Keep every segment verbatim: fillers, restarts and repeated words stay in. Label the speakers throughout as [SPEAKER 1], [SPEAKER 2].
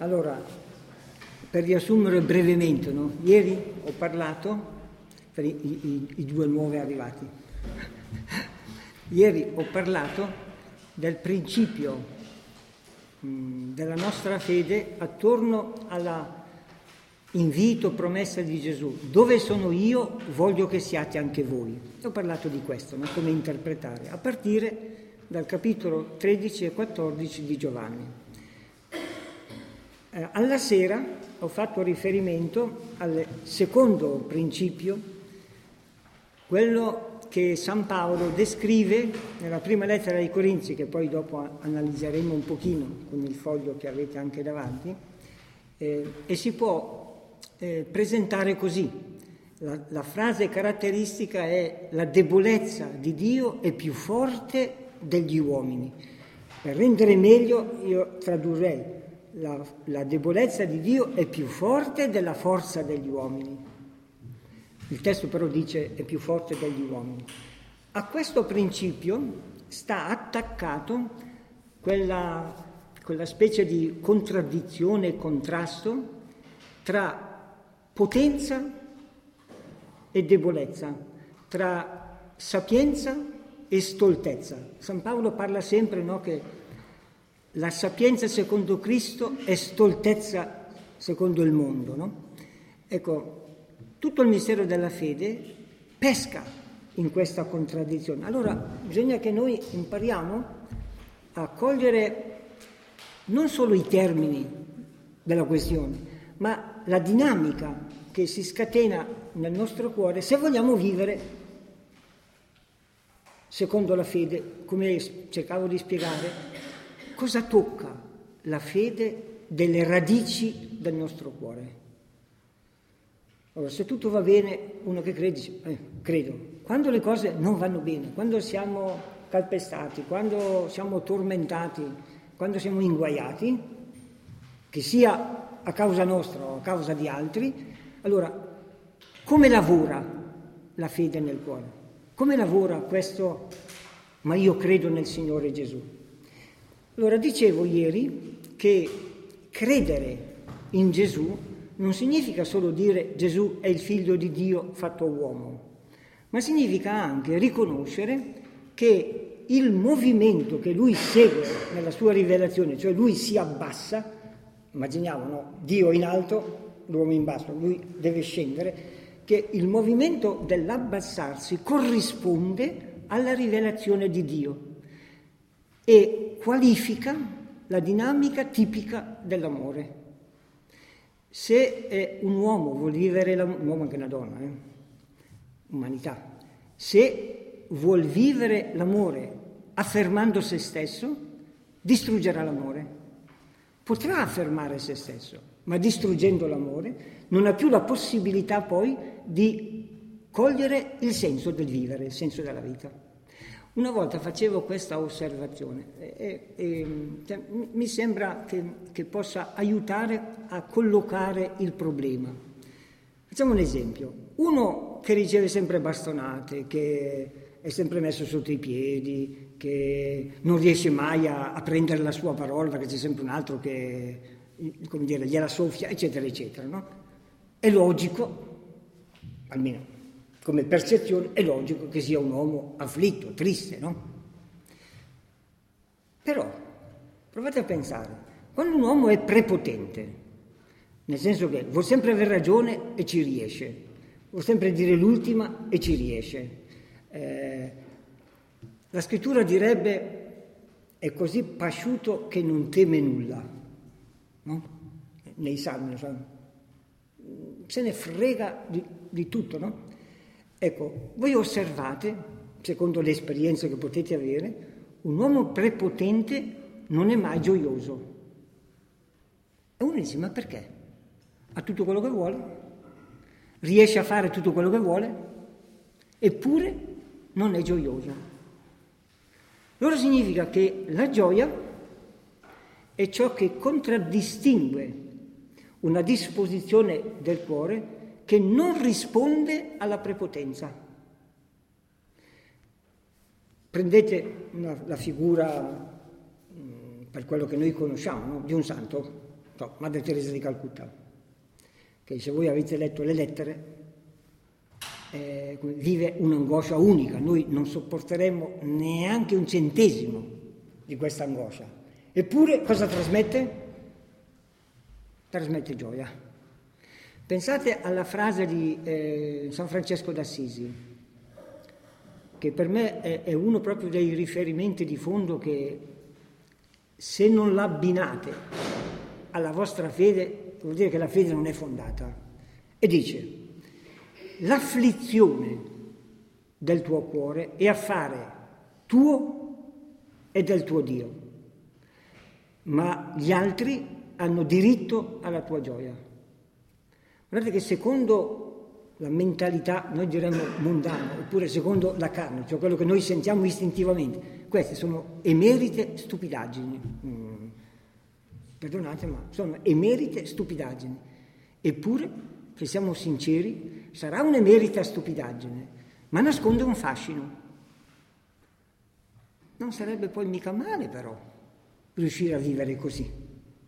[SPEAKER 1] Allora, per riassumere brevemente, no? Ieri ho parlato, per i, i, i due nuovi arrivati, ieri ho parlato del principio mh, della nostra fede attorno alla invito, promessa di Gesù. Dove sono io, voglio che siate anche voi. Ho parlato di questo, no? Come interpretare, a partire dal capitolo tredici e quattordici di Giovanni. Eh, alla sera ho fatto riferimento al secondo principio, quello che San Paolo descrive nella prima lettera ai Corinzi, che poi dopo analizzeremo un pochino con il foglio che avete anche davanti, eh, e si può eh, presentare così. La, la frase caratteristica è: la debolezza di Dio è più forte degli uomini. Per rendere meglio io tradurrei: La, la debolezza di Dio è più forte della forza degli uomini. Il testo però dice è più forte degli uomini. A questo principio sta attaccato quella, quella specie di contraddizione e contrasto tra potenza e debolezza, tra sapienza e stoltezza. San Paolo parla sempre, no, che la sapienza secondo Cristo è stoltezza secondo il mondo, no? Ecco, tutto il mistero della fede pesca in questa contraddizione. Allora, bisogna che noi impariamo a cogliere non solo i termini della questione, ma la dinamica che si scatena nel nostro cuore se vogliamo vivere secondo la fede, come cercavo di spiegare. Cosa tocca la fede delle radici del nostro cuore? Allora, se tutto va bene, uno che crede dice, eh, credo. Quando le cose non vanno bene, quando siamo calpestati, quando siamo tormentati, quando siamo inguaiati, che sia a causa nostra o a causa di altri, allora, come lavora la fede nel cuore? Come lavora questo, ma io credo nel Signore Gesù? Allora, dicevo ieri che credere in Gesù non significa solo dire Gesù è il figlio di Dio fatto uomo, ma significa anche riconoscere che il movimento che lui segue nella sua rivelazione, cioè lui si abbassa, immaginiamo, no? Dio in alto, l'uomo in basso, lui deve scendere, che il movimento dell'abbassarsi corrisponde alla rivelazione di Dio e qualifica la dinamica tipica dell'amore. Se eh, un uomo vuol vivere l'amore, un uomo anche una donna, eh? Umanità, se vuol vivere l'amore affermando se stesso, distruggerà l'amore. Potrà affermare se stesso, ma distruggendo l'amore non ha più la possibilità poi di cogliere il senso del vivere, il senso della vita. Una volta facevo questa osservazione e, e cioè, mi sembra che, che possa aiutare a collocare il problema. Facciamo un esempio. Uno che riceve sempre bastonate, che è sempre messo sotto i piedi, che non riesce mai a, a prendere la sua parola perché c'è sempre un altro che, come dire, gliela soffia, eccetera, eccetera, no? È logico, almeno come percezione, è logico che sia un uomo afflitto, triste, no? Però, provate a pensare, quando un uomo è prepotente, nel senso che vuol sempre aver ragione e ci riesce, vuol sempre dire l'ultima e ci riesce, eh, la scrittura direbbe è così pasciuto che non teme nulla, no? Nei salmi, se ne frega di, di tutto, no? Ecco, voi osservate, secondo le esperienze che potete avere, un uomo prepotente non è mai gioioso. E uno dice, ma perché? Ha tutto quello che vuole, riesce a fare tutto quello che vuole, eppure non è gioioso. Allora significa che la gioia è ciò che contraddistingue una disposizione del cuore che non risponde alla prepotenza. Prendete una, la figura, mh, per quello che noi conosciamo, no? Di un santo, no, Madre Teresa di Calcutta, che se voi avete letto le lettere, eh, vive un'angoscia unica, noi non sopporteremo neanche un centesimo di questa angoscia. Eppure cosa trasmette? Trasmette gioia. Pensate alla frase di eh, San Francesco d'Assisi, che per me è, è uno proprio dei riferimenti di fondo che, se non l'abbinate alla vostra fede, vuol dire che la fede non è fondata. E dice: l'afflizione del tuo cuore è affare tuo e del tuo Dio, ma gli altri hanno diritto alla tua gioia. Guardate che secondo la mentalità, noi diremmo mondana, oppure secondo la carne, cioè quello che noi sentiamo istintivamente, queste sono emerite stupidaggini. Mm. Perdonate, ma sono emerite stupidaggini. Eppure, se siamo sinceri, sarà un'emerita stupidaggine, ma nasconde un fascino. Non sarebbe poi mica male, però, riuscire a vivere così.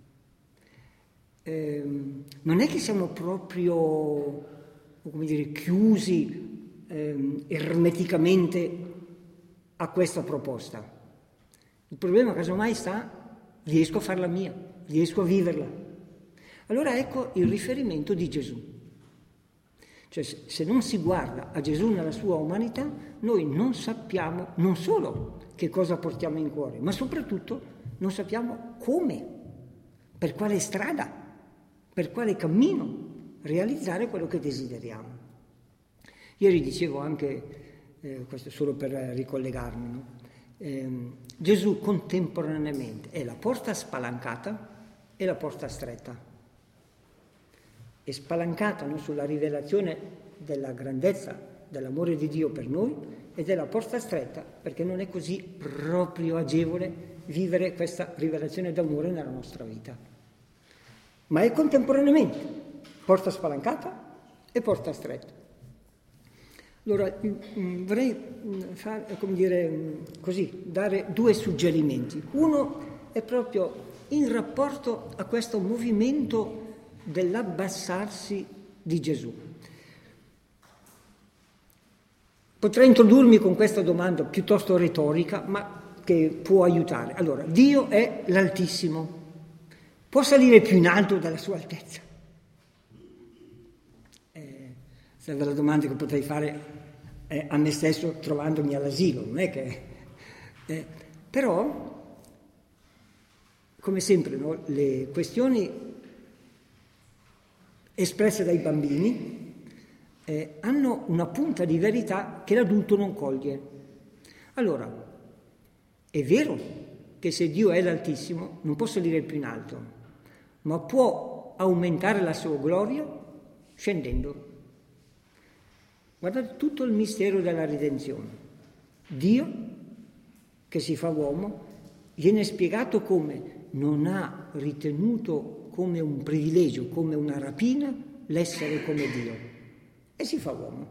[SPEAKER 1] Eh, non è che siamo proprio, come dire, chiusi eh, ermeticamente a questa proposta. Il problema, casomai, sta: riesco a farla mia, riesco a viverla. Allora ecco il riferimento di Gesù. Cioè, se non si guarda a Gesù nella sua umanità, noi non sappiamo non solo che cosa portiamo in cuore, ma soprattutto non sappiamo come, per quale strada, per quale cammino realizzare quello che desideriamo. Ieri dicevo anche, eh, questo solo per ricollegarmi, no? eh, Gesù contemporaneamente è la porta spalancata e la porta stretta. È spalancata, no, sulla rivelazione della grandezza dell'amore di Dio per noi, ed è la porta stretta perché non è così proprio agevole vivere questa rivelazione d'amore nella nostra vita. Ma è contemporaneamente porta spalancata e porta stretta. Allora vorrei fare, come dire, così, dare due suggerimenti. Uno è proprio in rapporto a questo movimento dell'abbassarsi di Gesù. Potrei introdurmi con questa domanda piuttosto retorica, ma che può aiutare. Allora, Dio è l'Altissimo. Può salire più in alto dalla sua altezza? Eh, serve la domanda che potrei fare eh, a me stesso trovandomi all'asilo, non è che... Eh, però, come sempre, no, le questioni espresse dai bambini eh, hanno una punta di verità che l'adulto non coglie. Allora, è vero che se Dio è l'Altissimo non può salire più in alto, ma può aumentare la sua gloria scendendo. Guardate tutto il mistero della redenzione. Dio, che si fa uomo, viene spiegato come non ha ritenuto come un privilegio, come una rapina, l'essere come Dio, e si fa uomo.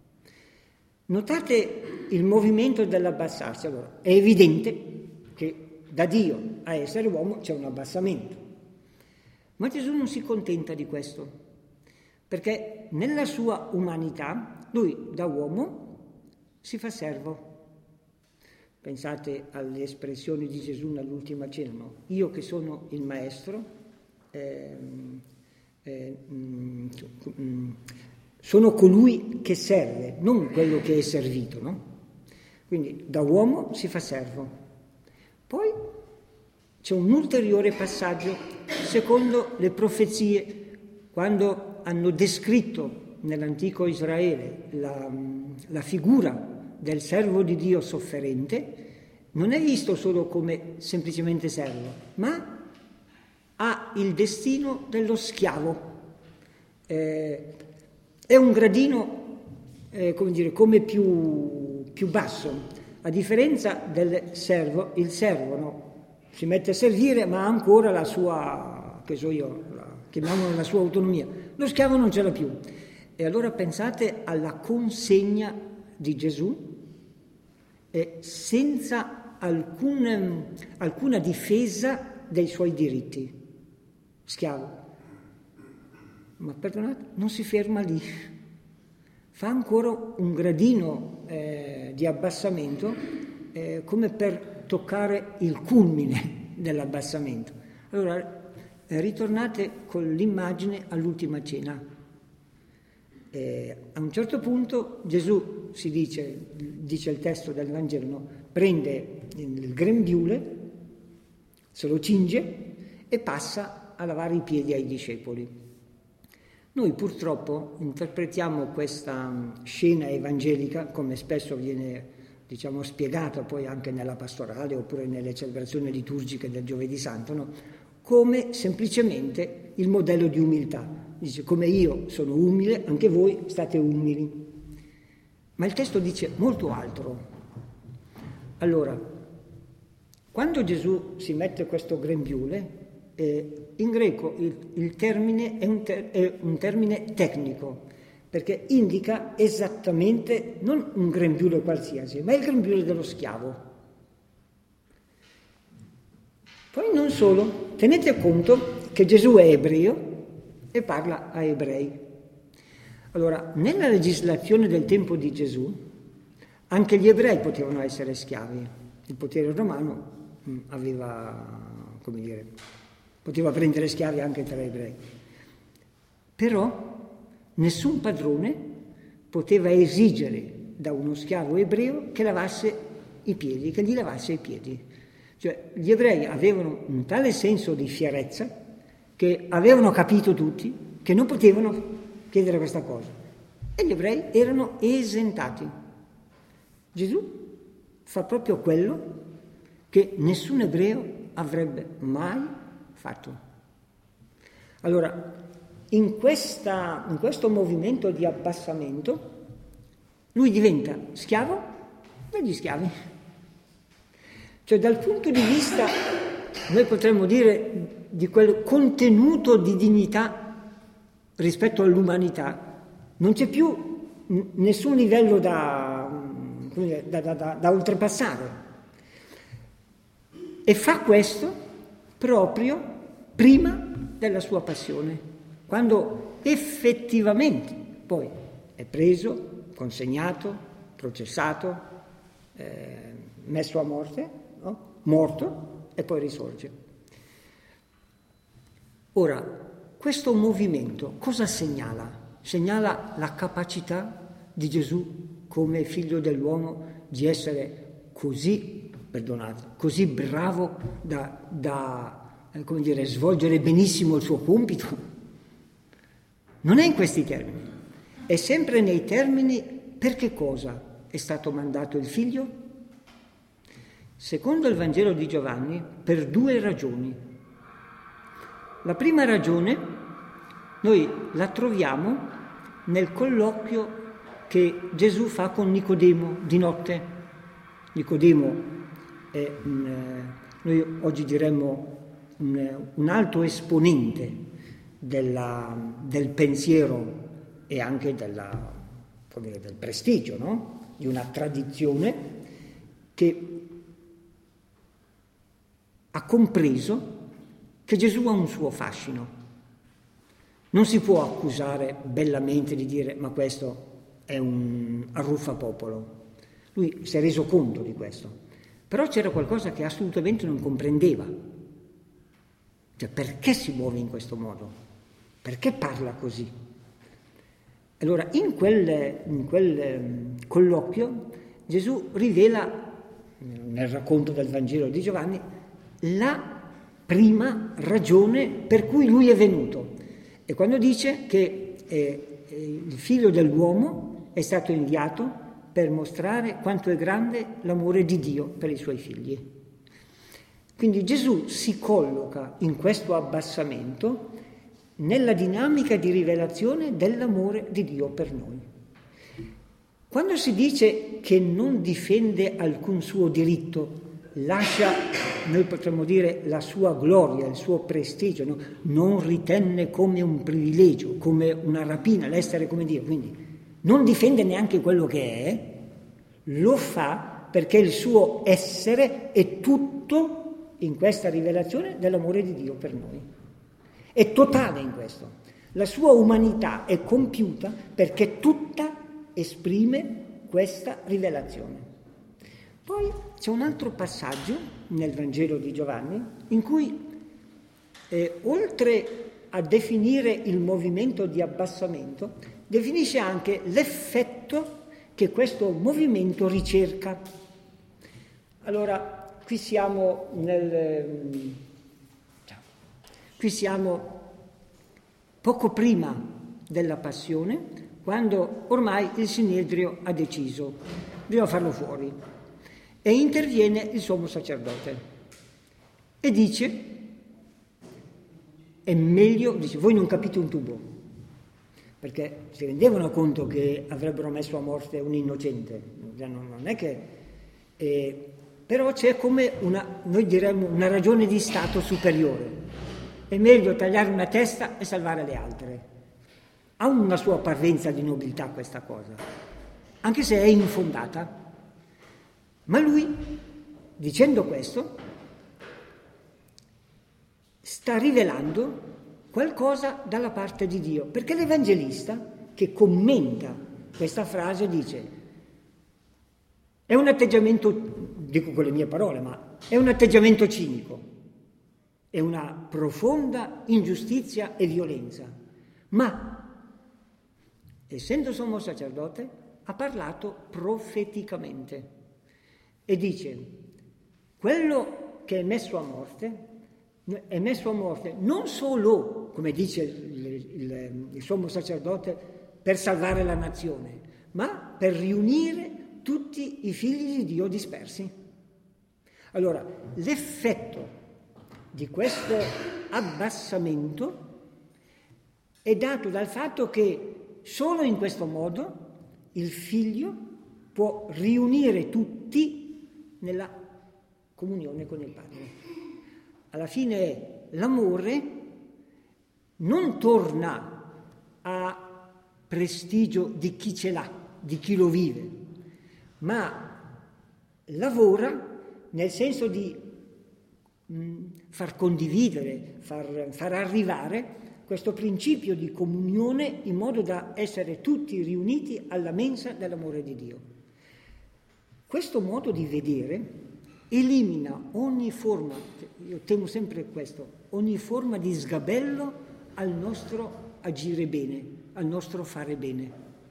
[SPEAKER 1] Notate il movimento dell'abbassarsi. Allora, è evidente che da Dio a essere uomo c'è un abbassamento. Ma Gesù non si contenta di questo, perché nella sua umanità lui da uomo si fa servo. Pensate alle espressioni di Gesù nell'ultima cena, no? Io che sono il maestro, eh, eh, mm, sono colui che serve, non quello che è servito, no? Quindi da uomo si fa servo. Poi c'è un ulteriore passaggio, secondo le profezie, quando hanno descritto nell'antico Israele la, la figura del servo di Dio sofferente, non è visto solo come semplicemente servo, ma ha il destino dello schiavo. Eh, è un gradino, eh, come dire, come più, più basso. A differenza del servo, il servo, no? Si mette a servire, ma ha ancora la sua, che so io, la, chiamiamola la sua autonomia. Lo schiavo non ce l'ha più. E allora pensate alla consegna di Gesù eh, senza alcun, alcuna difesa dei suoi diritti, schiavo. Ma perdonate, non si ferma lì. Fa ancora un gradino eh, di abbassamento eh, come per toccare il culmine dell'abbassamento. Allora, eh, ritornate con l'immagine all'ultima cena. Eh, a un certo punto Gesù, si dice, dice il testo del Vangelo, no? Prende il grembiule, se lo cinge e passa a lavare i piedi ai discepoli. Noi purtroppo interpretiamo questa scena evangelica, come spesso viene, diciamo, spiegata poi anche nella pastorale oppure nelle celebrazioni liturgiche del Giovedì Santo, no? Come semplicemente il modello di umiltà. Dice, come io sono umile, anche voi state umili. Ma il testo dice molto altro. Allora, quando Gesù si mette questo grembiule, eh, in greco il, il termine è un, ter- è un termine tecnico, perché indica esattamente non un grembiule qualsiasi, ma il grembiule dello schiavo. Poi non solo, tenete conto che Gesù è ebreo e parla a ebrei. Allora, nella legislazione del tempo di Gesù, anche gli ebrei potevano essere schiavi. Il potere romano mh, aveva, come dire, poteva prendere schiavi anche tra ebrei. Però nessun padrone poteva esigere da uno schiavo ebreo che lavasse i piedi, che gli lavasse i piedi. Cioè, gli ebrei avevano un tale senso di fierezza che avevano capito tutti che non potevano chiedere questa cosa. E gli ebrei erano esentati. Gesù fa proprio quello che nessun ebreo avrebbe mai fatto. Allora, in, questa, in questo movimento di abbassamento, lui diventa schiavo degli schiavi. Cioè, dal punto di vista, noi potremmo dire, di quel contenuto di dignità rispetto all'umanità, non c'è più nessun livello da, da, da, da, da oltrepassare. E fa questo proprio prima della sua passione, quando effettivamente poi è preso, consegnato, processato, eh, messo a morte, no? Morto e poi risorge. Ora, questo movimento cosa segnala? Segnala la capacità di Gesù come figlio dell'uomo di essere così, perdonate, così bravo da, da eh, come dire, svolgere benissimo il suo compito. Non è in questi termini, è sempre nei termini per che cosa è stato mandato il figlio? Secondo il Vangelo di Giovanni, per due ragioni. La prima ragione noi la troviamo nel colloquio che Gesù fa con Nicodemo di notte. Nicodemo è, un, noi oggi diremmo, un, un alto esponente della, del pensiero e anche della, come dire, del prestigio, no? Di una tradizione che ha compreso che Gesù ha un suo fascino. Non si può accusare bellamente di dire ma questo è un arruffapopolo. Lui si è reso conto di questo. Però c'era qualcosa che assolutamente non comprendeva. Cioè, perché si muove in questo modo? Perché parla così? Allora, in quel, in quel colloquio Gesù rivela, nel racconto del Vangelo di Giovanni, la prima ragione per cui lui è venuto. E quando dice che eh, il figlio dell'uomo è stato inviato per mostrare quanto è grande l'amore di Dio per i suoi figli. Quindi Gesù si colloca in questo abbassamento nella dinamica di rivelazione dell'amore di Dio per noi. Quando si dice che non difende alcun suo diritto, lascia, noi potremmo dire, la sua gloria, il suo prestigio, no? Non ritenne come un privilegio, come una rapina, l'essere come Dio, quindi non difende neanche quello che è, lo fa perché il suo essere è tutto in questa rivelazione dell'amore di Dio per noi. è totale in questo. La sua umanità è compiuta perché tutta esprime questa rivelazione. Poi c'è un altro passaggio nel Vangelo di Giovanni in cui, eh, oltre a definire il movimento di abbassamento, definisce anche l'effetto che questo movimento ricerca. Allora, qui siamo nel... qui siamo poco prima della passione, quando ormai il Sinedrio ha deciso, bisogna farlo fuori, e interviene il sommo sacerdote e dice, è meglio, dice, voi non capite un tubo, perché si rendevano conto che avrebbero messo a morte un innocente, non è che... Eh, però c'è come una, noi diremmo, una ragione di Stato superiore. È meglio tagliare una testa e salvare le altre. Ha una sua parvenza di nobiltà questa cosa, anche se è infondata. Ma lui, dicendo questo, sta rivelando qualcosa dalla parte di Dio, perché l'Evangelista che commenta questa frase dice: è un atteggiamento, dico con le mie parole, ma è un atteggiamento cinico, è una profonda ingiustizia e violenza, ma essendo sommo sacerdote ha parlato profeticamente e dice: quello che è messo a morte è messo a morte non solo, come dice il, il, il sommo sacerdote, per salvare la nazione, ma per riunire tutti i figli di Dio dispersi. Allora, l'effetto di questo abbassamento è dato dal fatto che solo in questo modo il figlio può riunire tutti nella comunione con il Padre. Alla fine l'amore non torna a prestigio di chi ce l'ha, di chi lo vive, ma lavora nel senso di mh, far condividere, far, far arrivare questo principio di comunione in modo da essere tutti riuniti alla mensa dell'amore di Dio. Questo modo di vedere elimina ogni forma, io temo sempre questo, ogni forma di sgabello al nostro agire bene, al nostro fare bene.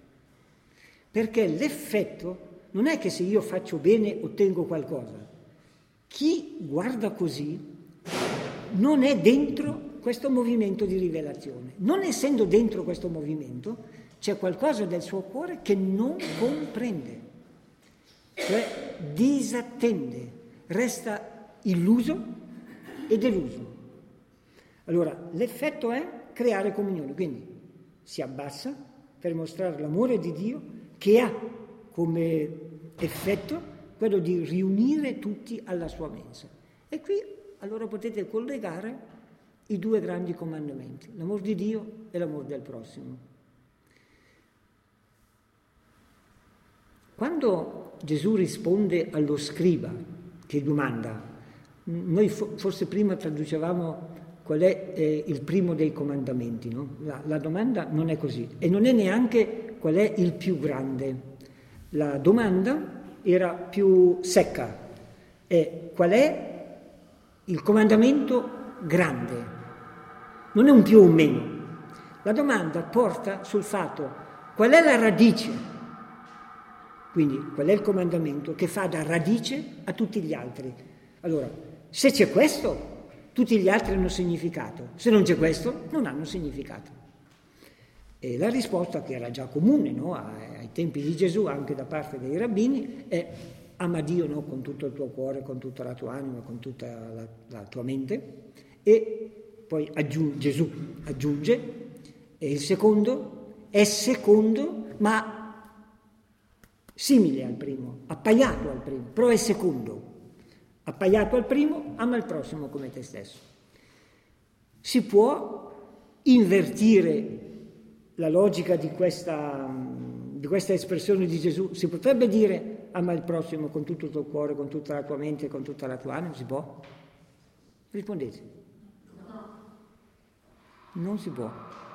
[SPEAKER 1] Perché l'effetto non è che se io faccio bene ottengo qualcosa. Chi guarda così non è dentro questo movimento di rivelazione. Non essendo dentro questo movimento, c'è qualcosa del suo cuore che non comprende, cioè disattende, resta illuso e deluso. Allora, l'effetto è creare comunione, quindi si abbassa per mostrare l'amore di Dio che ha come effetto quello di riunire tutti alla sua mensa. E qui allora potete collegare i due grandi comandamenti, l'amor di Dio e l'amor del prossimo. Quando Gesù risponde allo scriba che domanda, noi forse prima traducevamo qual è eh, il primo dei comandamenti, no? La, la domanda non è così, e non è neanche qual è il più grande. La domanda era più secca, è qual è il comandamento grande, non è un più o un meno. La domanda porta sul fatto qual è la radice, quindi qual è il comandamento che fa da radice a tutti gli altri. Allora, se c'è questo, tutti gli altri hanno significato, se non c'è questo, non hanno significato. E la risposta, che era già comune, no, ai tempi di Gesù, anche da parte dei rabbini, è: ama Dio, no, con tutto il tuo cuore, con tutta la tua anima, con tutta la, la tua mente. E poi aggiunge, Gesù aggiunge, e il secondo è secondo, ma simile al primo, appaiato al primo, però è secondo. Appaiato al primo, ama il prossimo come te stesso. Si può invertire la logica di questa, di questa espressione di Gesù? Si potrebbe dire: ama il prossimo con tutto il tuo cuore, con tutta la tua mente, con tutta la tua anima? Si può? Rispondete. Non si può.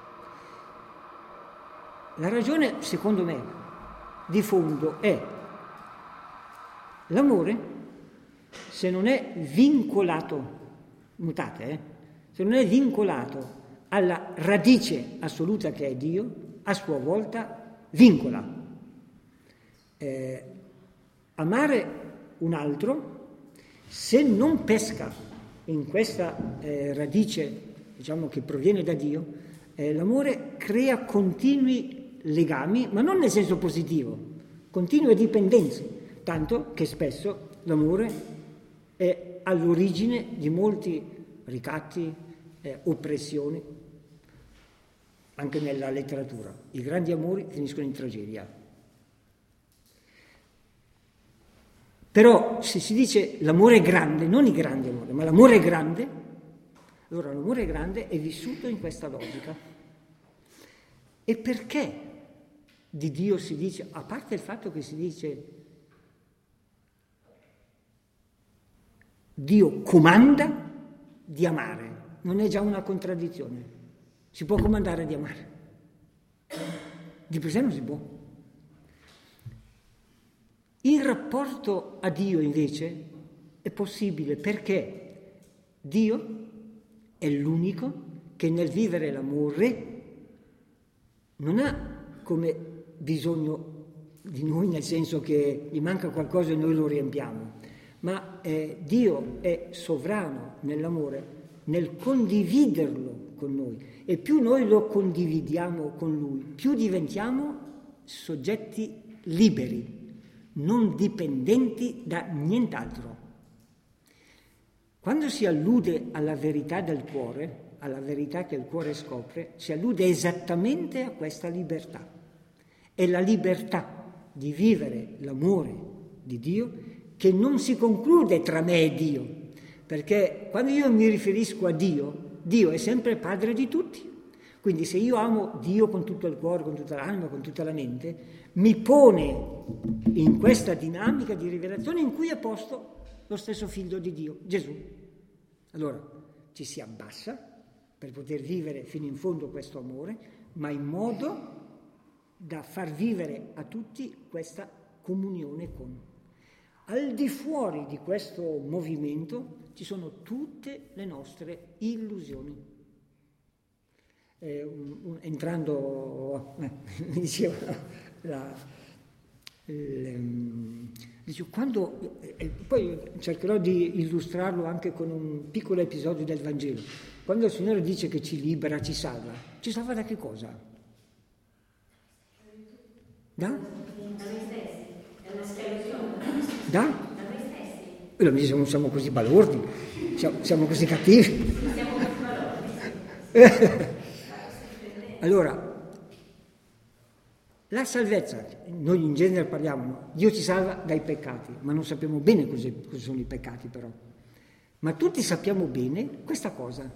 [SPEAKER 1] La ragione, secondo me, di fondo è l'amore, se non è vincolato, notate, eh, se non è vincolato alla radice assoluta che è Dio, a sua volta vincola. Eh, amare un altro, se non pesca in questa eh, radice, diciamo, che proviene da Dio, eh, l'amore crea continui legami, ma non nel senso positivo, continue dipendenze, tanto che spesso l'amore è all'origine di molti ricatti, eh, oppressioni, anche nella letteratura. I grandi amori finiscono in tragedia. Però se si dice l'amore è grande, non i grandi amori, ma l'amore è grande, allora l'amore grande è vissuto in questa logica. E perché di Dio si dice, a parte il fatto che si dice Dio comanda di amare, non è già una contraddizione? Si può comandare di amare? Di per sé non si può. Il rapporto a Dio invece è possibile perché Dio è l'unico che nel vivere l'amore non ha come bisogno di noi, nel senso che gli manca qualcosa e noi lo riempiamo, ma eh, Dio è sovrano nell'amore, nel condividerlo con noi, e più noi lo condividiamo con Lui, più diventiamo soggetti liberi, non dipendenti da nient'altro. Quando si allude alla verità del cuore, alla verità che il cuore scopre, si allude esattamente a questa libertà. È la libertà di vivere l'amore di Dio che non si conclude tra me e Dio, perché quando io mi riferisco a Dio, Dio è sempre padre di tutti. Quindi se io amo Dio con tutto il cuore, con tutta l'anima, con tutta la mente, mi pone in questa dinamica di rivelazione in cui è posto lo stesso figlio di Dio, Gesù. Allora ci si abbassa per poter vivere fino in fondo questo amore, ma in modo da far vivere a tutti questa comunione con. Al di fuori di questo movimento ci sono tutte le nostre illusioni. Eh, un, un, entrando, eh, mi diceva, la, le, dicevo, quando, eh, poi cercherò di illustrarlo anche con un piccolo episodio del Vangelo. Quando il Signore dice che ci libera, ci salva, ci salva da che cosa? Da? Da noi stessi, è una schiavitù. Da? Da noi stessi. Allora, siamo, siamo così balordi, siamo, siamo così cattivi. Siamo così balordi. Allora, la salvezza, noi in genere parliamo, no? Dio ci salva dai peccati, ma non sappiamo bene cosa sono i peccati però. Ma tutti sappiamo bene questa cosa.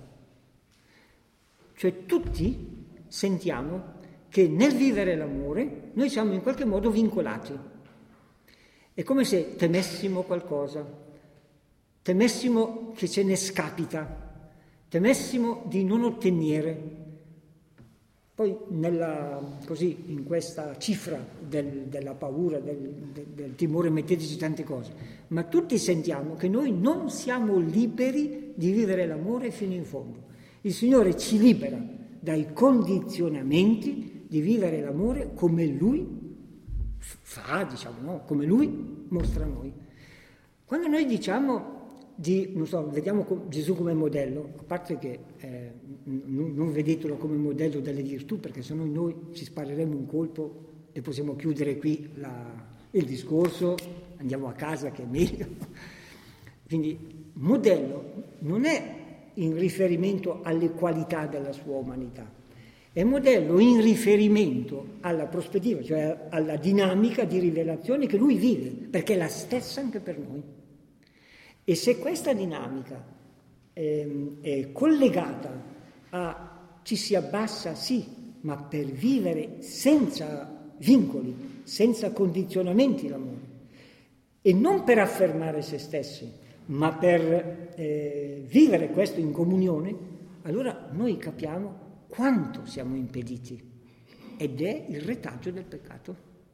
[SPEAKER 1] Cioè tutti sentiamo che nel vivere l'amore noi siamo in qualche modo vincolati. È come se temessimo qualcosa, temessimo che ce ne scapita, temessimo di non ottenere. Poi nella, così, in questa cifra del, della paura, del, del, del timore, metteteci tante cose, ma tutti sentiamo che noi non siamo liberi di vivere l'amore fino in fondo. Il Signore ci libera dai condizionamenti di vivere l'amore come Lui fa, diciamo, no? Come Lui mostra a noi. Quando noi diciamo di, non so, vediamo Gesù come modello, a parte che eh, non, non vedetelo come modello delle virtù, perché sennò noi ci spareremo un colpo e possiamo chiudere qui la, il discorso, andiamo a casa che è meglio. Quindi modello non è in riferimento alle qualità della sua umanità, è modello in riferimento alla prospettiva, cioè alla dinamica di rivelazione che lui vive, perché è la stessa anche per noi. E se questa dinamica è, è collegata a ci si abbassa, sì, ma per vivere senza vincoli, senza condizionamenti l'amore, e non per affermare se stessi, ma per eh, vivere questo in comunione, allora noi capiamo quanto siamo impediti, ed è il retaggio del peccato.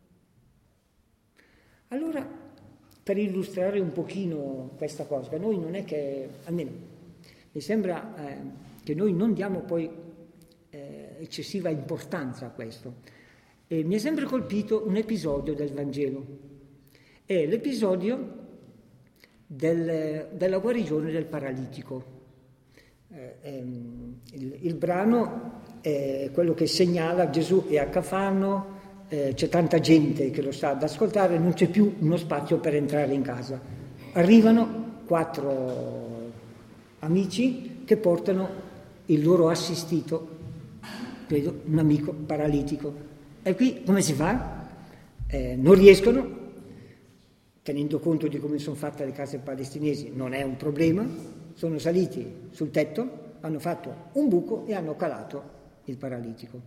[SPEAKER 1] Allora, per illustrare un pochino questa cosa, che noi non è che, almeno mi sembra eh, che noi non diamo poi eh, eccessiva importanza a questo. E mi è sempre colpito un episodio del Vangelo, è l'episodio del, della guarigione del paralitico. Eh, ehm, il, il brano è quello che segnala Gesù è a Cafarno, eh, c'è tanta gente che lo sta ad ascoltare, non c'è più uno spazio per entrare in casa. Arrivano quattro amici che portano il loro assistito, credo un amico paralitico. E qui come si fa? Eh, non riescono, tenendo conto di come sono fatte le case palestinesi, non è un problema, sono saliti sul tetto, hanno fatto un buco e hanno calato il paralitico.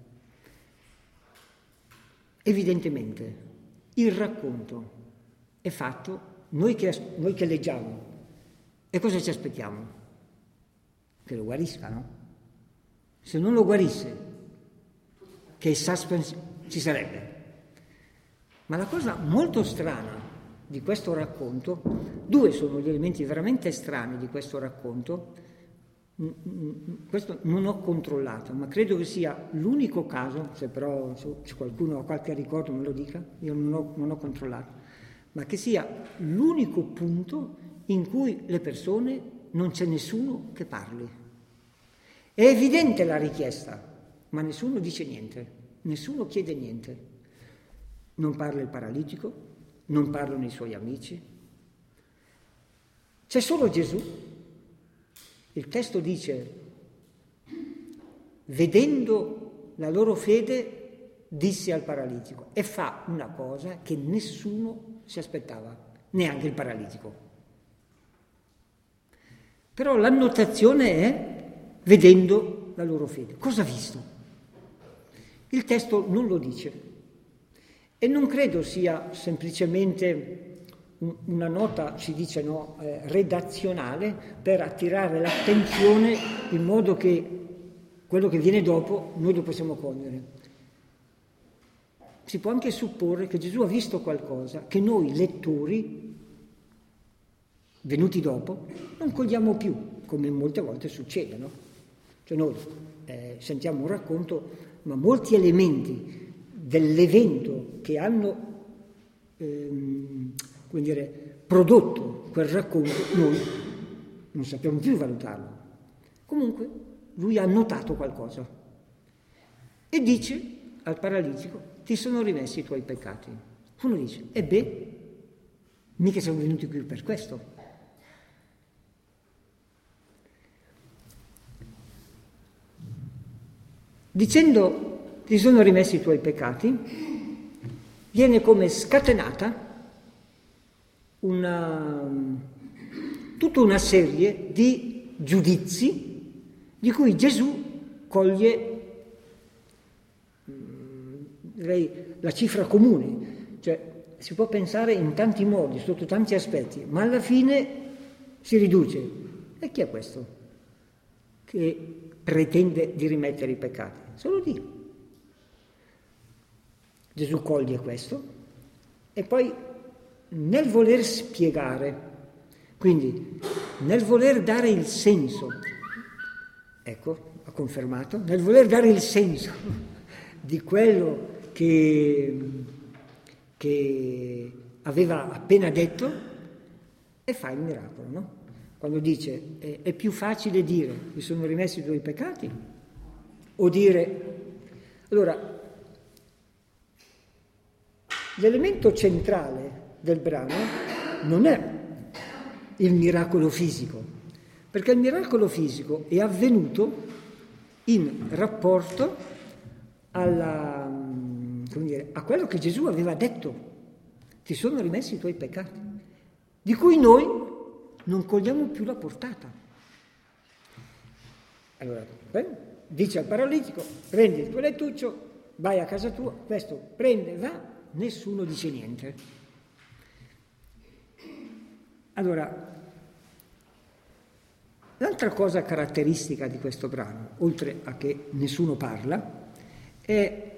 [SPEAKER 1] Evidentemente il racconto è fatto, noi che, noi che leggiamo, e cosa ci aspettiamo? Che lo guarisca, no? Se non lo guarisse, che suspense ci sarebbe. Ma la cosa molto strana di questo racconto, due sono gli elementi veramente strani di questo racconto, questo non ho controllato, ma credo che sia l'unico caso, se però se qualcuno ha qualche ricordo me lo dica, io non ho, non ho controllato, ma che sia l'unico punto in cui le persone non c'è nessuno che parli. È evidente la richiesta, ma nessuno dice niente. Nessuno chiede niente, non parla il paralitico, non parlano i suoi amici, c'è solo Gesù. Il testo dice, vedendo la loro fede, disse al paralitico, e fa una cosa che nessuno si aspettava, neanche il paralitico. Però l'annotazione è, vedendo la loro fede. Cosa ha visto? Il testo non lo dice e non credo sia semplicemente una nota, si dice no, eh, redazionale per attirare l'attenzione in modo che quello che viene dopo noi lo possiamo cogliere. Si può anche supporre che Gesù ha visto qualcosa che noi lettori, venuti dopo, non cogliamo più, come molte volte succede, no? Cioè noi eh, sentiamo un racconto, ma molti elementi dell'evento che hanno ehm, come dire, prodotto quel racconto noi non sappiamo più valutarlo. Comunque lui ha notato qualcosa e dice al paralitico, ti sono rimessi i tuoi peccati. Uno dice, e beh, mica siamo venuti qui per questo. Dicendo ti sono rimessi i tuoi peccati, viene come scatenata una, tutta una serie di giudizi di cui Gesù coglie direi, la cifra comune. Cioè si può pensare in tanti modi, sotto tanti aspetti, ma alla fine si riduce. E chi è questo che pretende di rimettere i peccati? Solo Dio. Gesù coglie questo e poi nel voler spiegare, quindi nel voler dare il senso, ecco, ha confermato, nel voler dare il senso di quello che, che aveva appena detto, e fa il miracolo, no? Quando dice è, è più facile dire mi sono rimessi i tuoi peccati o dire allora l'elemento centrale del brano non è il miracolo fisico, perché il miracolo fisico è avvenuto in rapporto alla, come dire, a quello che Gesù aveva detto, ti sono rimessi i tuoi peccati, di cui noi non cogliamo più la portata. Allora, eh, dice al paralitico, prendi il tuo lettuccio, vai a casa tua, questo prende, va, nessuno dice niente. Allora, L'altra cosa caratteristica di questo brano, oltre a che nessuno parla, è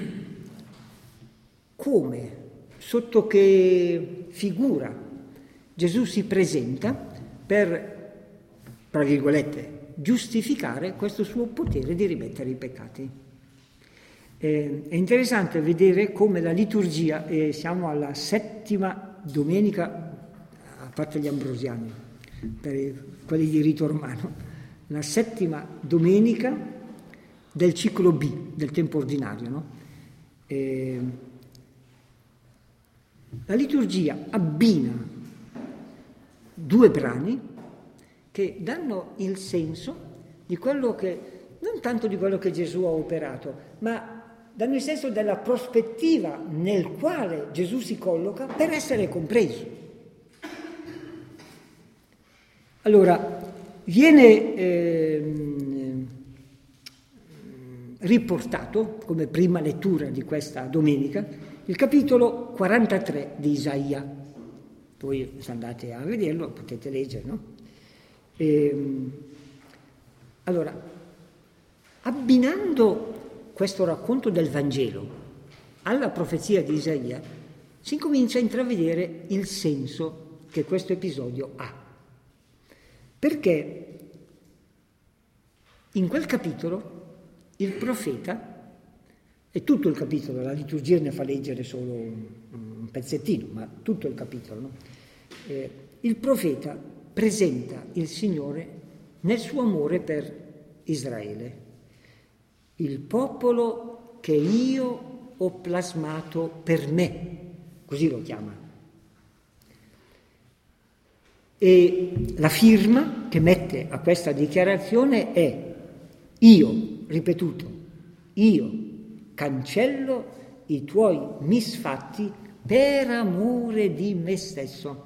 [SPEAKER 1] come, sotto che figura Gesù si presenta per, tra virgolette, giustificare questo suo potere di rimettere i peccati. Eh, è interessante vedere come la liturgia, e siamo alla settima domenica, a parte gli ambrosiani, per quelli di rito romano, la settima domenica del ciclo B, del tempo ordinario, no? Eh, la liturgia abbina due brani che danno il senso di quello che, non tanto di quello che Gesù ha operato, ma danno il senso della prospettiva nel quale Gesù si colloca per essere compreso. Allora, viene eh, riportato, come prima lettura di questa domenica, il capitolo quarantatré di Isaia. Voi se andate a vederlo potete leggere, no? E, allora, abbinando questo racconto del Vangelo alla profezia di Isaia, si incomincia a intravedere il senso che questo episodio ha. Perché in quel capitolo il profeta, e tutto il capitolo, la liturgia ne fa leggere solo un, un pezzettino, ma tutto il capitolo, no? eh, il profeta presenta il Signore nel suo amore per Israele, il popolo che io ho plasmato per me, così lo chiama. E la firma che mette a questa dichiarazione è: io, ripetuto, io cancello i tuoi misfatti per amore di me stesso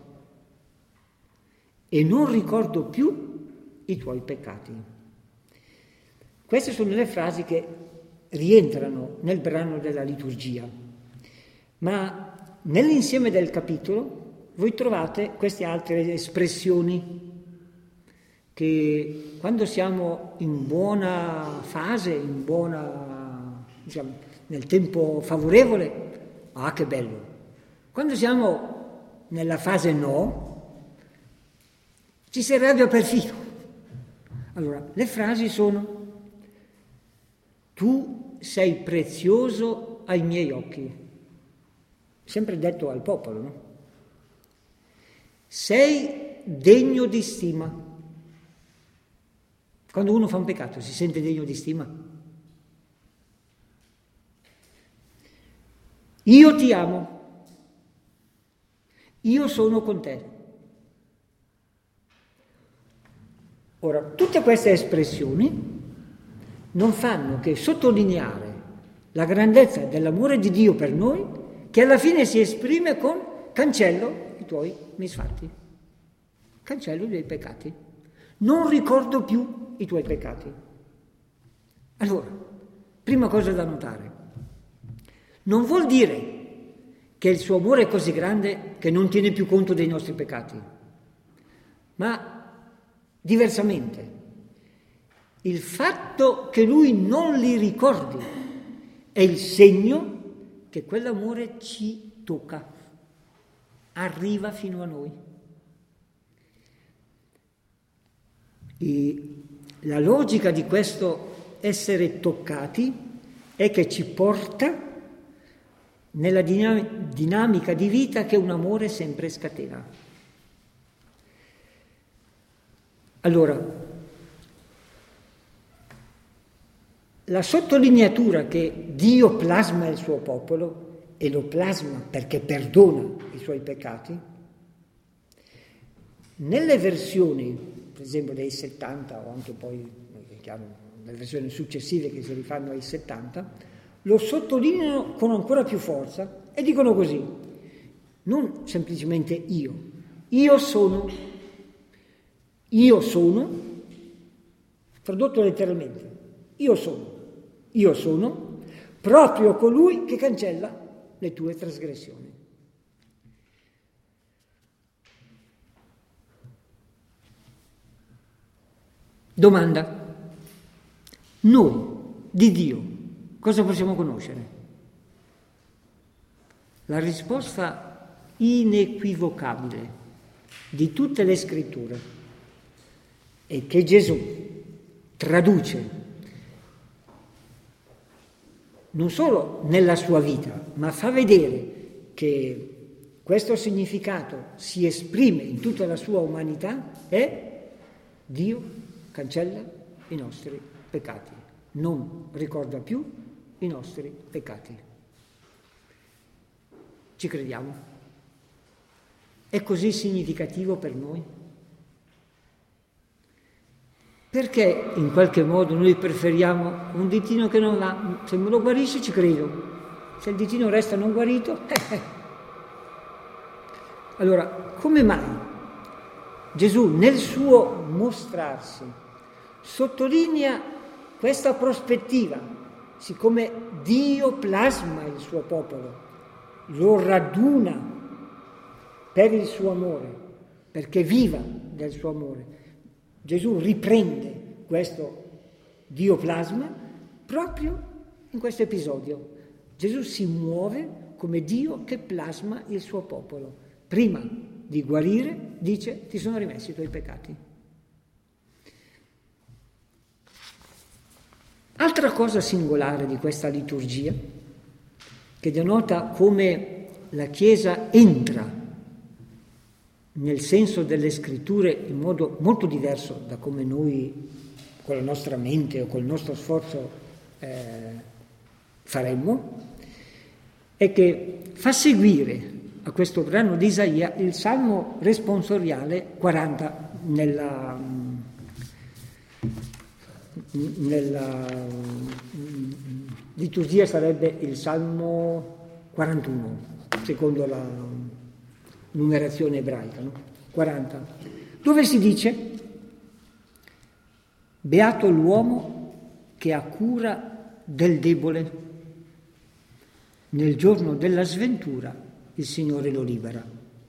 [SPEAKER 1] e non ricordo più i tuoi peccati. Queste sono le frasi che rientrano nel brano della liturgia, ma nell'insieme del capitolo voi trovate queste altre espressioni che quando siamo in buona fase, in buona, diciamo, nel tempo favorevole, ah che bello. Quando siamo nella fase no, ci si arrabbia perfino. Allora, le frasi sono: tu sei prezioso ai miei occhi, sempre detto al popolo, no? Sei degno di stima. Quando uno fa un peccato si sente degno di stima? Io ti amo, io sono con te. Ora, tutte queste espressioni non fanno che sottolineare la grandezza dell'amore di Dio per noi, che alla fine si esprime con: cancello i tuoi misfatti, cancello i tuoi peccati, non ricordo più i tuoi peccati. Allora, prima cosa da notare, non vuol dire che il suo amore è così grande che non tiene più conto dei nostri peccati, ma diversamente, il fatto che lui non li ricordi è il segno che quell'amore ci tocca, arriva fino a noi. E la logica di questo essere toccati è che ci porta nella dinamica di vita che un amore sempre scatena. Allora, la sottolineatura che Dio plasma il suo popolo, e lo plasma perché perdona i suoi peccati, nelle versioni, per esempio dei settanta, o anche poi, è chiaro, nelle versioni successive che si rifanno ai settanta, lo sottolineano con ancora più forza e dicono così: non semplicemente io, io sono, io sono, tradotto letteralmente, io sono, io sono proprio colui che cancella le tue trasgressioni. Domanda: noi di Dio cosa possiamo conoscere? La risposta inequivocabile di tutte le scritture è che Gesù traduce non solo nella sua vita, ma fa vedere che questo significato si esprime in tutta la sua umanità, è Dio cancella i nostri peccati, non ricorda più i nostri peccati. Ci crediamo? È così significativo per noi? Perché in qualche modo noi preferiamo un ditino che non va? Se me lo guarisce ci credo, se il ditino resta non guarito, eh, eh. Allora, come mai Gesù nel suo mostrarsi sottolinea questa prospettiva, siccome Dio plasma il suo popolo, lo raduna per il suo amore, perché viva del suo amore. Gesù riprende questo Dio plasma proprio in questo episodio. Gesù si muove come Dio che plasma il suo popolo. Prima di guarire dice: ti sono rimessi i tuoi peccati. Altra cosa singolare di questa liturgia, che denota come la Chiesa entra nel senso delle scritture in modo molto diverso da come noi con la nostra mente o col nostro sforzo eh, faremmo, è che fa seguire a questo brano di Isaia il Salmo responsoriale quaranta nella, nella liturgia sarebbe il Salmo quarantuno, secondo la numerazione ebraica, no? quaranta, dove si dice: beato l'uomo che ha cura del debole, nel giorno della sventura il Signore lo libera.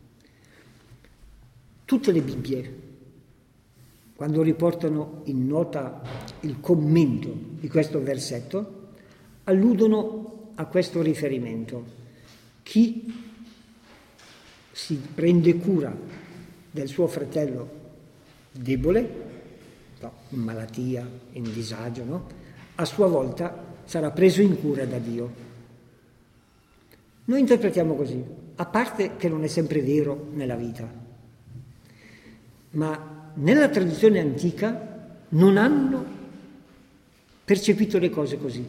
[SPEAKER 1] Tutte le Bibbie, quando riportano in nota il commento di questo versetto, alludono a questo riferimento. Chi si prende cura del suo fratello debole, no, in malattia, in disagio, no? A sua volta sarà preso in cura da Dio. Noi interpretiamo così, a parte che non è sempre vero nella vita, ma nella tradizione antica non hanno percepito le cose così.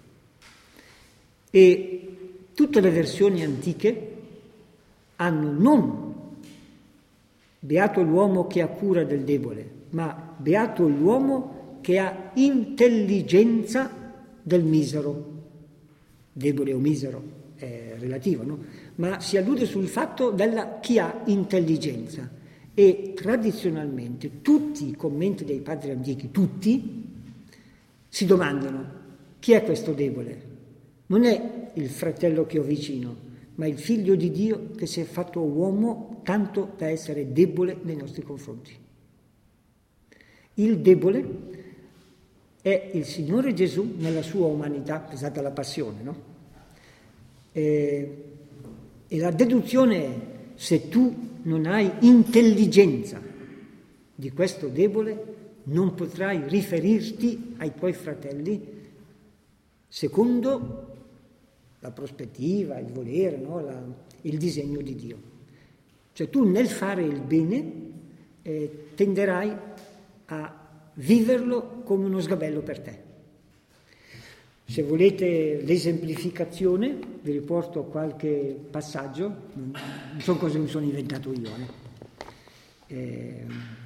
[SPEAKER 1] E tutte le versioni antiche hanno non beato l'uomo che ha cura del debole, ma beato l'uomo che ha intelligenza del misero. Debole o misero è relativo, no? Ma si allude sul fatto della chi ha intelligenza. E tradizionalmente tutti i commenti dei padri antichi, tutti, si domandano: chi è questo debole? Non è il fratello che ho vicino, ma il figlio di Dio che si è fatto uomo tanto da essere debole nei nostri confronti. Il debole è il Signore Gesù nella sua umanità, pensate alla passione, no? E, e la deduzione è: se tu non hai intelligenza di questo debole, non potrai riferirti ai tuoi fratelli secondo la prospettiva, il volere, no? la, il disegno di Dio. Cioè tu nel fare il bene eh, tenderai a viverlo come uno sgabello per te. Se volete l'esemplificazione, vi riporto qualche passaggio, non sono cose che mi sono inventato io. Eh. Eh,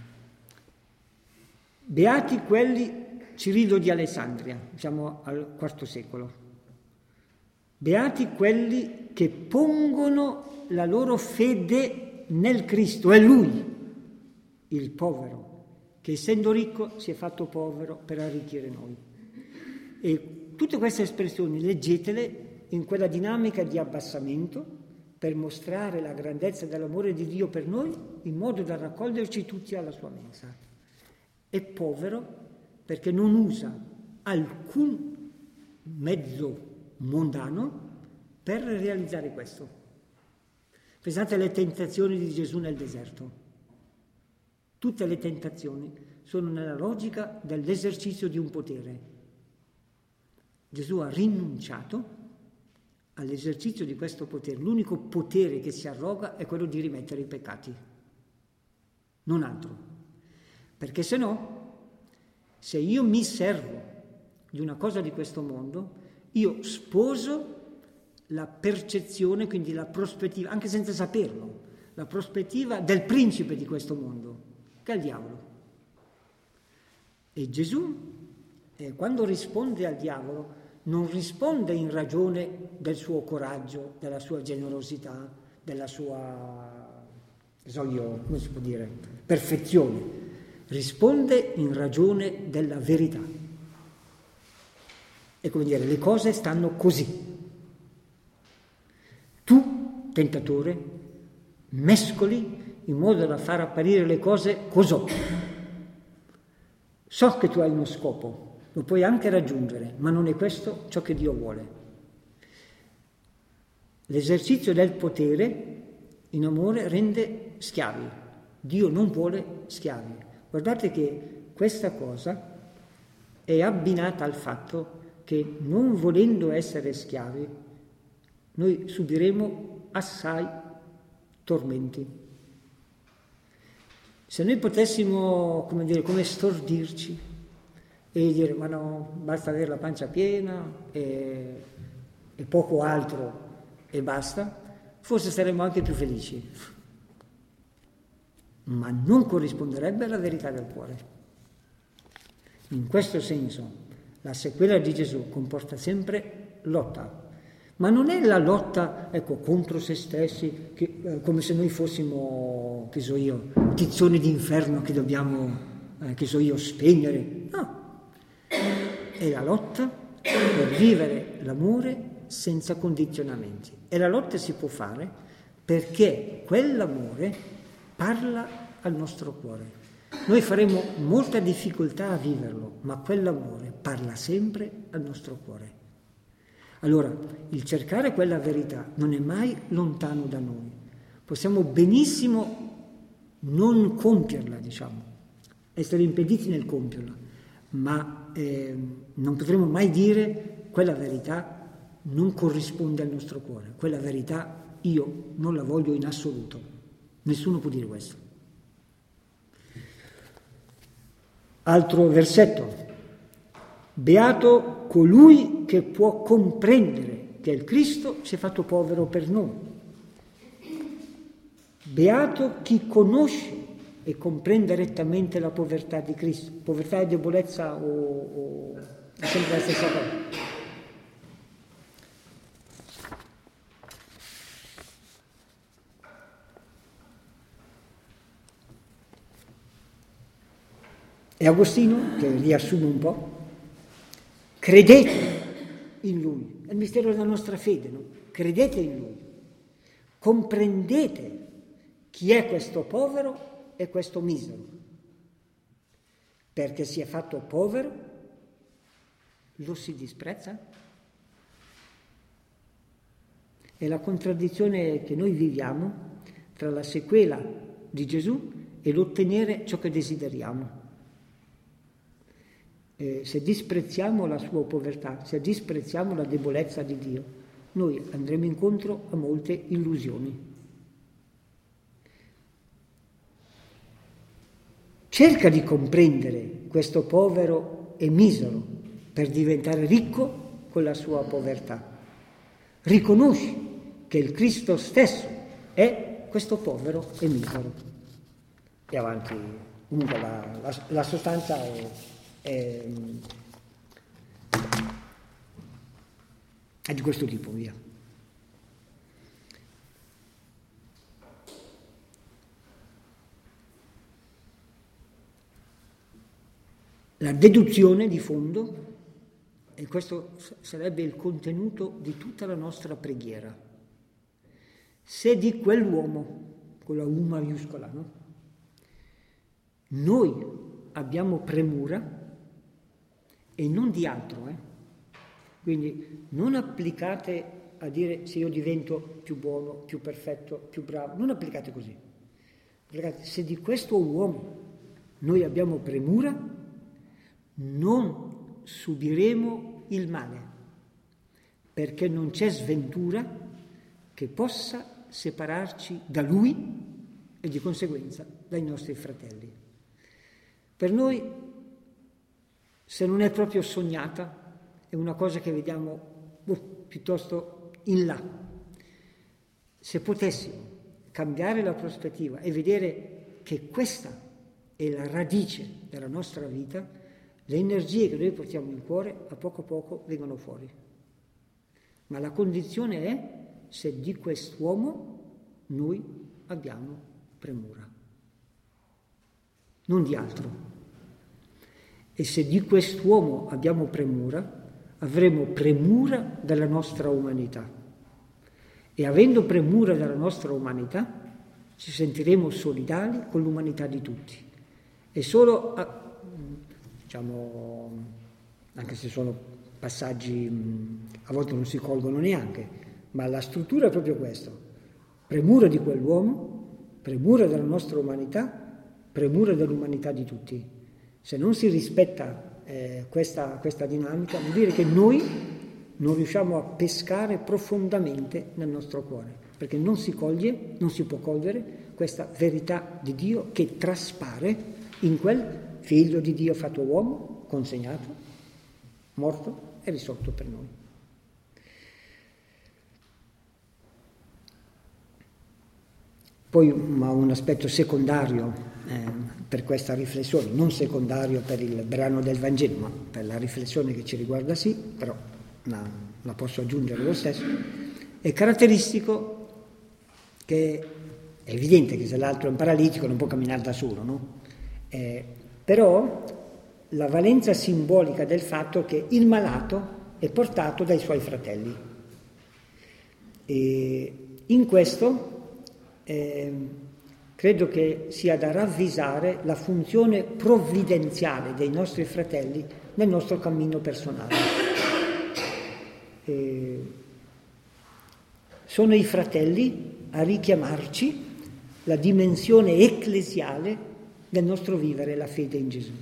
[SPEAKER 1] beati quelli, Cirillo di Alessandria, siamo al quarto secolo. Beati quelli che pongono la loro fede nel Cristo, è Lui, il povero, che essendo ricco si è fatto povero per arricchire noi. E tutte queste espressioni leggetele in quella dinamica di abbassamento per mostrare la grandezza dell'amore di Dio per noi, in modo da raccoglierci tutti alla sua mensa. è povero perché non usa alcun mezzo mondano per realizzare questo. Pensate alle tentazioni di Gesù nel deserto. Tutte le tentazioni sono nella logica dell'esercizio di un potere. Gesù ha rinunciato all'esercizio di questo potere. L'unico potere che si arroga è quello di rimettere i peccati, non altro. Perché se no, se io mi servo di una cosa di questo mondo, io sposo la percezione, quindi la prospettiva, anche senza saperlo, la prospettiva del principe di questo mondo, che è il diavolo. E Gesù, eh, quando risponde al diavolo, non risponde in ragione del suo coraggio, della sua generosità, della sua, so io, come si può dire, perfezione. Risponde in ragione della verità. È come dire, le cose stanno così. Tu, tentatore, mescoli in modo da far apparire le cose così. So che tu hai uno scopo, lo puoi anche raggiungere, ma non è questo ciò che Dio vuole. L'esercizio del potere in amore rende schiavi. Dio non vuole schiavi. Guardate che questa cosa è abbinata al fatto che non volendo essere schiavi, noi subiremo assai tormenti. Se noi potessimo, come dire, come stordirci e dire ma no, basta avere la pancia piena e, e poco altro e basta, forse saremmo anche più felici. Ma non corrisponderebbe alla verità del cuore. In questo senso, la sequela di Gesù comporta sempre lotta. Ma non è la lotta, ecco, contro se stessi, che, eh, come se noi fossimo, che so io, tizzoni d'inferno che dobbiamo, eh, che so io, spegnere. No. È la lotta per vivere l'amore senza condizionamenti. E la lotta si può fare perché quell'amore parla al nostro cuore. Noi faremo molta difficoltà a viverlo, ma quell'amore parla sempre al nostro cuore. Allora, il cercare quella verità non è mai lontano da noi. Possiamo benissimo non compierla, diciamo, essere impediti nel compierla, ma eh, non potremo mai dire quella verità non corrisponde al nostro cuore. Quella verità io non la voglio in assoluto. Nessuno può dire questo. Altro versetto. Beato colui che può comprendere che il Cristo si è fatto povero per noi. Beato chi conosce e comprende rettamente la povertà di Cristo. Povertà e debolezza o, o è sempre la stessa cosa. E Agostino, che riassume un po', credete in Lui, è il mistero della nostra fede, no? Credete in Lui, comprendete chi è questo povero e questo misero, perché si è fatto povero, lo si disprezza? È la contraddizione che noi viviamo tra la sequela di Gesù e l'ottenere ciò che desideriamo. Eh, se disprezziamo la sua povertà, se disprezziamo la debolezza di Dio, noi andremo incontro a molte illusioni. Cerca di comprendere questo povero e misero per diventare ricco con la sua povertà. Riconosci che il Cristo stesso è questo povero e misero. E avanti, comunque la, la, la sostanza è È, è di questo tipo, via. La deduzione di fondo, e questo sarebbe il contenuto di tutta la nostra preghiera. Se di quell'uomo, con la U maiuscola, no? Noi abbiamo premura e non di altro. Eh? Quindi non applicate a dire se io divento più buono, più perfetto, più bravo, non applicate così. Applicate, se di questo uomo noi abbiamo premura, non subiremo il male, perché non c'è sventura che possa separarci da lui e di conseguenza dai nostri fratelli. Per noi, se non è proprio sognata, è una cosa che vediamo oh, piuttosto in là. Se potessimo cambiare la prospettiva e vedere che questa è la radice della nostra vita, le energie che noi portiamo in cuore a poco a poco vengono fuori. Ma la condizione è se di quest'uomo noi abbiamo premura, non di altro. E se di quest'uomo abbiamo premura, avremo premura della nostra umanità. E avendo premura della nostra umanità, ci sentiremo solidali con l'umanità di tutti. E solo, diciamo, anche se sono passaggi a volte non si colgono neanche, ma la struttura è proprio questo: premura di quell'uomo, premura della nostra umanità, premura dell'umanità di tutti. Se non si rispetta eh, questa, questa dinamica, vuol dire che noi non riusciamo a pescare profondamente nel nostro cuore, perché non si coglie, non si può cogliere questa verità di Dio che traspare in quel figlio di Dio fatto uomo, consegnato, morto e risorto per noi. Poi ma un aspetto secondario eh, per questa riflessione, non secondario per il brano del Vangelo, ma per la riflessione che ci riguarda sì, però la, la posso aggiungere lo stesso, è caratteristico che è evidente che se l'altro è un paralitico non può camminare da solo, no? Eh, però la valenza simbolica del fatto che il malato è portato dai suoi fratelli. E in questo eh, credo che sia da ravvisare la funzione provvidenziale dei nostri fratelli nel nostro cammino personale. E sono i fratelli a richiamarci la dimensione ecclesiale del nostro vivere la fede in Gesù.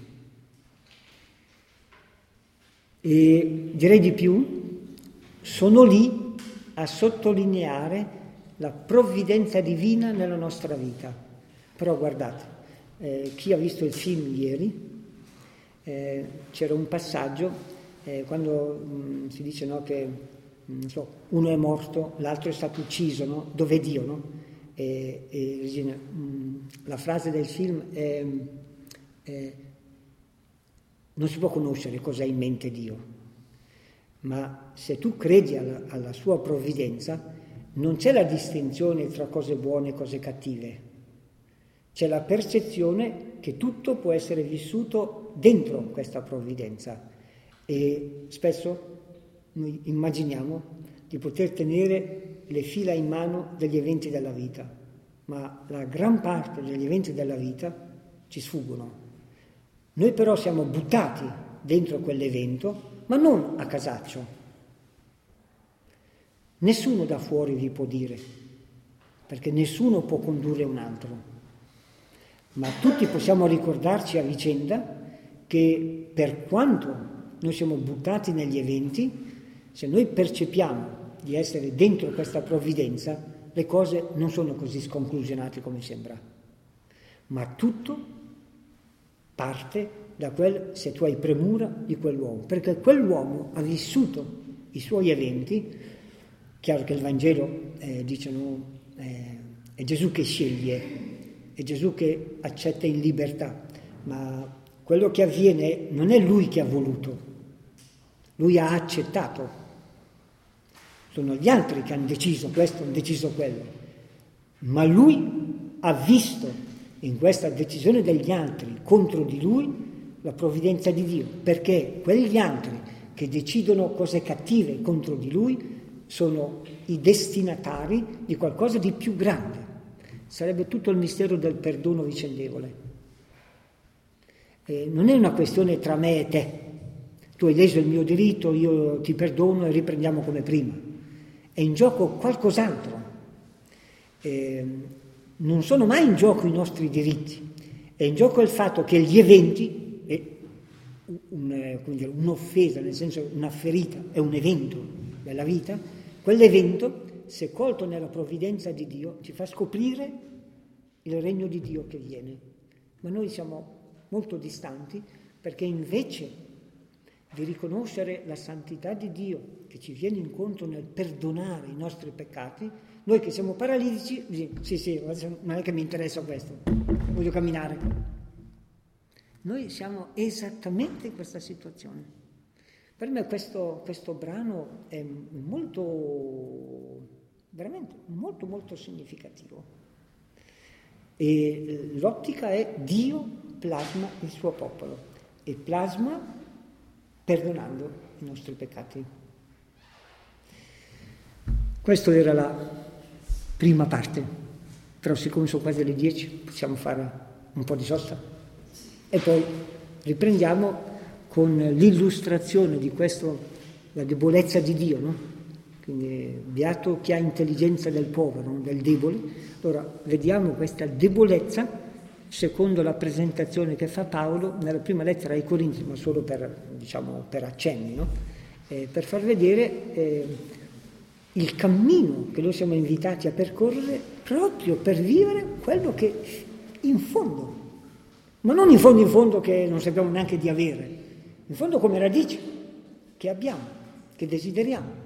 [SPEAKER 1] E direi di più, sono lì a sottolineare la provvidenza divina nella nostra vita. Però guardate, eh, chi ha visto il film ieri, eh, c'era un passaggio eh, quando mh, si dice no, che non so, uno è morto, l'altro è stato ucciso, no? Dov'è Dio, no? E, e, mh, la frase del film è, è non si può conoscere cosa ha in mente Dio, ma se tu credi alla, alla sua provvidenza non c'è la distinzione tra cose buone e cose cattive, c'è la percezione che tutto può essere vissuto dentro questa provvidenza. E spesso noi immaginiamo di poter tenere le fila in mano degli eventi della vita, ma la gran parte degli eventi della vita ci sfuggono. Noi però siamo buttati dentro quell'evento, ma non a casaccio. Nessuno da fuori vi può dire, perché nessuno può condurre un altro, ma tutti possiamo ricordarci a vicenda che per quanto noi siamo buttati negli eventi, se noi percepiamo di essere dentro questa provvidenza, le cose non sono così sconclusionate come sembra, ma tutto parte da quel, se tu hai premura di quell'uomo, perché quell'uomo ha vissuto i suoi eventi. Chiaro che il Vangelo eh, dice no, eh, è Gesù che sceglie, è Gesù che accetta in libertà, ma quello che avviene non è lui che ha voluto, lui ha accettato, sono gli altri che hanno deciso questo, hanno deciso quello, ma lui ha visto in questa decisione degli altri contro di lui la provvidenza di Dio, perché quegli altri che decidono cose cattive contro di lui sono i destinatari di qualcosa di più grande. Sarebbe tutto il mistero del perdono vicendevole. Eh, non è una questione tra me e te. Tu hai leso il mio diritto, io ti perdono e riprendiamo come prima. È in gioco qualcos'altro. Eh, non sono mai in gioco i nostri diritti. È in gioco il fatto che gli eventi, eh, un, come dire, un'offesa, nel senso una ferita, è un evento della vita, quell'evento, se colto nella provvidenza di Dio, ci fa scoprire il regno di Dio che viene. Ma noi siamo molto distanti perché invece di riconoscere la santità di Dio che ci viene incontro nel perdonare i nostri peccati, noi che siamo paralitici, sì, sì, non è che mi interessa questo, voglio camminare. Noi siamo esattamente in questa situazione. Per me questo, questo brano è molto, veramente molto, molto significativo. E l'ottica è Dio plasma il suo popolo e plasma perdonando i nostri peccati. Questa era la prima parte, però siccome sono quasi le dieci possiamo fare un po' di sosta e poi riprendiamo con l'illustrazione di questo, la debolezza di Dio, no? Quindi beato chi ha intelligenza del povero, no? Del debole. Allora vediamo questa debolezza secondo la presentazione che fa Paolo nella prima lettera ai Corinzi, ma solo per, diciamo, per accenni, no? eh, per far vedere eh, il cammino che noi siamo invitati a percorrere proprio per vivere quello che in fondo, ma non in fondo in fondo che non sappiamo neanche di avere, in fondo come radice che abbiamo, che desideriamo.